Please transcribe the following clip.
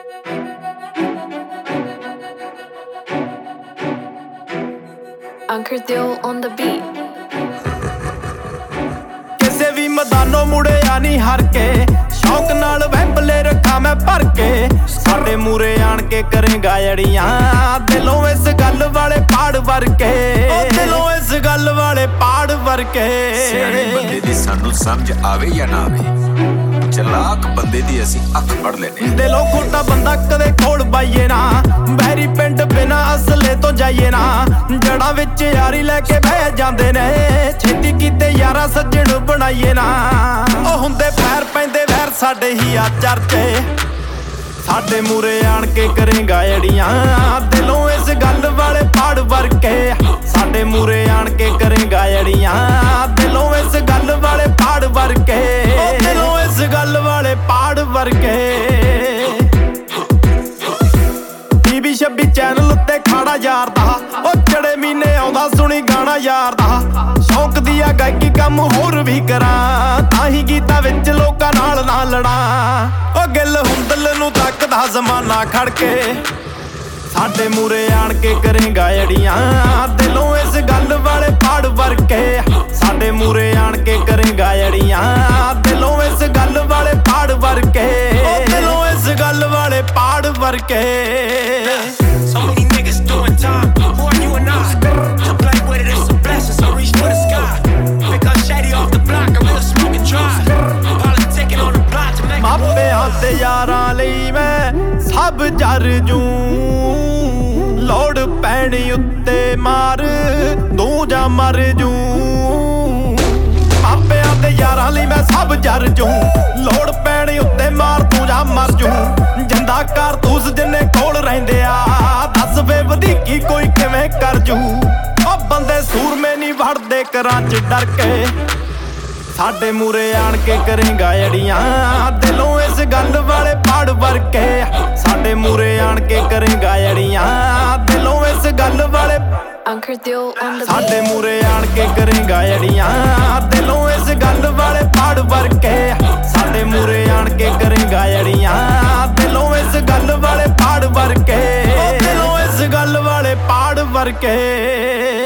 Anchor Dill on the beat. ਕਿਸੇ ਵੀ ਮੈਦਾਨੋਂ ਮੁੜਿਆ ਨਹੀਂ ਹਰ ਕੇ, ਸ਼ੌਕ ਨਾਲ ਵੈਂਬਲੇ ਰੱਖਾਂ ਮੈਂ ਭਰ ਕੇ। ਸਾਡੇ ਮੂਰੇ ਆਣ ਕੇ ਕਰੇਗਾ ਜੜੀਆਂ, ਦਿਲੋਂ ਇਸ ਗੱਲ ਵਾਲੇ ਪਾੜ ਵਰ ਕੇ, ਦਿਲੋਂ ਇਸ ਗੱਲ ਵਾਲੇ ਪਾੜ ਵਰ ਕੇ। ਸਿਆਣੇ ਬੰਦੇ ਦੀ ਸਾਨੂੰ ਸਮਝ ਆਵੇ ਜਾਂ ਨਾ ਆਵੇ, ਚਲਾਕ ਬੰਦੇ ਦੀ ਅਸੀਂ ਅੱਖ ਫੜ ਲੈਨੇ। ਦਿਲੋਂ ਖੋਟਾ ਬੰਦਾ ਕਦੇ ਕੋਲ ਬਾਈਏ ਨਾ, ਬਹਿਰੀ ਪਿੰਡ ਬਿਨਾ ਅਸਲੇ ਤੋਂ ਜਾਈਏ ਨਾ। ਜੜਾਂ ਵਿੱਚ ਯਾਰੀ ਲੈ ਕੇ ਬਹਿ ਜਾਂਦੇ ਨੇ, ਛੇਤੀ ਕੀਤੇ ਯਾਰਾ ਸੱਜਣ ਬਣਾਈਏ ਨਾ। ਉਹ ਹੁੰਦੇ ਪੈਰ ਪੈਂਦੇ ਵੈਰ ਸਾਡੇ ਹੀ ਆ ਚਰਚੇ, ਸਾਡੇ ਮੂਰੇ ਆਣ ਕੇ ਕਰੇਗਾ ਜੜੀਆਂ, ਦਿਲੋਂ ਇਸ ਗੱਲ ਵਾਲੇ ਪਾੜ ਵਰ ਕੇ। ਸਾਡੇ ਮੂਰੇ ਆਣ ਕੇ ਕਰੇਗਾ ਜੜੀਆਂ, ਦਿਲੋਂ ਇਸ ਗੱਲ ਵਾਲੇ ਪਾੜ ਵਰ ਕੇ, ਦਿਲੋਂ ਇਸ ਗੱਲ ਵਾਲੇ ਪਾੜ ਵਰ ਕੇ। ਟੀਵੀ 26 ਚੈਨਲ ਉੱਤੇ ਖਾੜਾ ਯਾਰ ਦਾ, ਉਹ ਚੜੇ ਮਹੀਨੇ ਆਉਂਦਾ ਸੁਣੀ ਗਾਣਾ ਯਾਰ ਦਾ। ਸ਼ੌਕ ਦੀ ਆ ਗਾਇਕੀ ਕੰਮ ਹੋਰ ਵੀ ਕਰਾਂ, ਤਾਂ ਹੀ ਗੀਤਾਂ ਵਿੱਚ ਲੋਕਾਂ ਨਾਲ ਨਾ ਲੜਾਂ। ਉਹ ਗਿੱਲ ਹੁੰਦਲ ਨੂੰ ਤੱਕਦਾ ਜ਼ਮਾਨਾ ਖੜ ਕੇ, ਸਾਡੇ ਮੂਰੇ ਆਣ ਕੇ ਕਰੇਗਾ ਜੜੀਆਂ, ਦਿਲੋਂ ਇਸ ਗੱਲ ਵਾਲੇ ਪਾੜ ਵਰ ਕੇ। ਸਾਡੇ ਮੂਰੇ ਆਣ ਕੇ ਕਰੇਗਾ ਜੜੀਆਂ, ਦਿਲੋਂ ਇਸ ਗੱਲ ਵਾਲੇ ਪਾੜ ਵਰ ਕੇ, ਦਿਲੋਂ ਇਸ ਗੱਲ ਵਾਲੇ ਪਾੜ ਵਰ ਕੇ। So many niggas doing time, who are you and I? To play with it is a blessing, so reach for the sky. Because shady off the block, a real smoking dry. Politicking on the block to make ਮਾਪਿਆਂ ਤੇ ਯਾਰਾਂ ਲਈ ਮੈਂ ਸਭ ਜਰ ਜੂੰ, ਲੋੜ ਪੈਣੀ ਉੱਤੇ ਮਾਰ ਦੂੰ ਜਾਂ ਮਰ ਜੂੰ। ਮਾਪਿਆਂ ਤੇ ਯਾਰਾਂ ਲਈ ਮੈਂ ਸਭ ਜਰ ਜੂੰ, ਲੋੜ ਪੈਣੀ ਉੱਤੇ ਮਾਰ ਦੂੰ ਜਾਂ ਮਰ ਜੂੰ। ਜਿੰਦਾ ਕਾਰਤੂਸ ਜਿੰਨੇ ਕੋਲ ਰਹਿੰਦੇ ਆ, ਦੱਸ ਵੇ ਵਧੀਕੀ ਕੋਈ ਕਿਵੇਂ ਕਰ ਜੂ। ਉਹ ਬੰਦੇ ਸੂਰਮੇ ਨਹੀਂ ਵੜਦੇ ਘਰਾਂ 'ਚ ਡਰ ਕੇ, ਸਾਡੇ ਮੂਰੇ ਆਣ ਕੇ ਕਰੇਗਾ ਜੜੀਆਂ, ਦਿਲੋਂ ਇਸ ਗੱਲ ਵਾਲੇ ਪਾੜ ਵਰ ਕੇ। ਸਾਡੇ ਮੂਰੇ ਆਣ ਕੇ ਕਰੇਗਾ ਜੜੀਆਂ, ਦਿਲੋਂ ਇਸ ਗੱਲ ਵਾਲੇ। Anchor Dill on the beat. ਸਾਡੇ ਮੂਰੇ ਆਣ ਕੇ ਕਰੇਗਾ ਜੜੀਆਂ, ਦਿਲੋਂ ਇਸ ਗੱਲ ਵਾਲੇ ਪਾੜ ਵਰ ਕੇ। ਸਾਡੇ ਮੂਰੇ ਆਣ ਕੇ ਕਰੇਗਾ ਜੜੀਆਂ, ਦਿਲੋਂ ਇਸ ਗੱਲ ਵਾਲੇ ਪਾੜ ਵਰ ਕੇ, ਦਿਲੋਂ ਇਸ ਗੱਲ ਵਾਲੇ ਪਾੜ ਵਰ ਕੇ।